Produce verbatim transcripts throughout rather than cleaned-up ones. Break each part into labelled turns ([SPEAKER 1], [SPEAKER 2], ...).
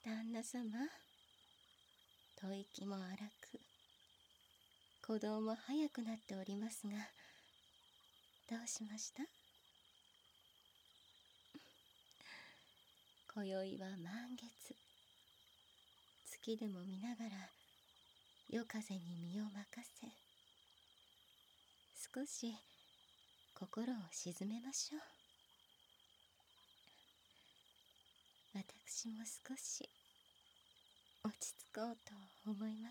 [SPEAKER 1] 旦那様、吐息も荒く、鼓動も早くなっておりますが、どうしました？今宵は満月。月でも見ながら夜風に身を任せ、少し心を静めましょう。私も少し落ち着こうと思います。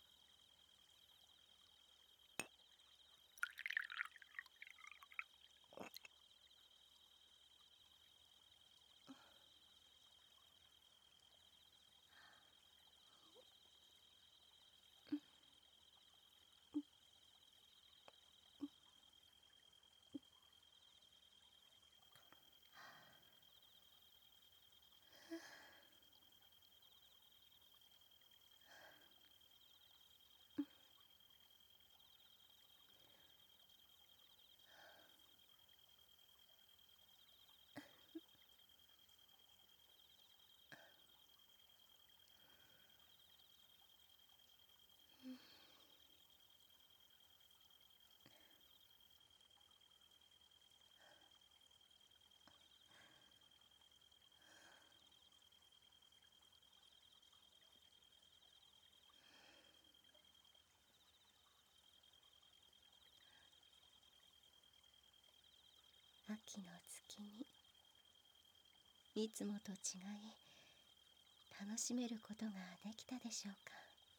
[SPEAKER 1] 秋の月にいつもと違い楽しめることができたでしょうか。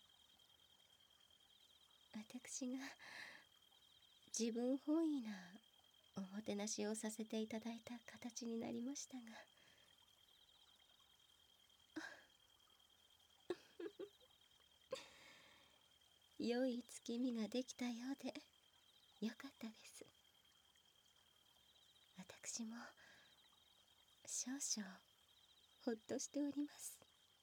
[SPEAKER 1] 私が自分本位なおもてなしをさせていただいた形になりましたが、良い月見ができたようでよかったです。私も少々ほっとしております。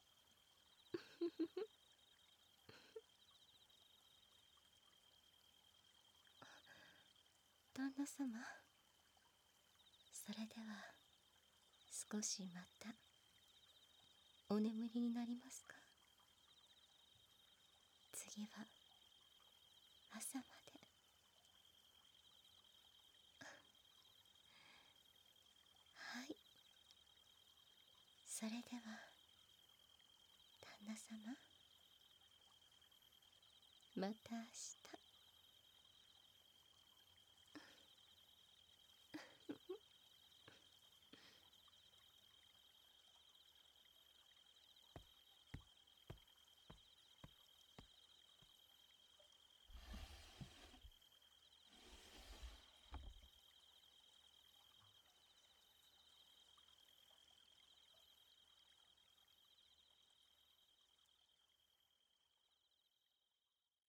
[SPEAKER 1] 旦那様、それでは少しまたお眠りになりますか？次は朝まで。はい、それでは旦那様、また明日。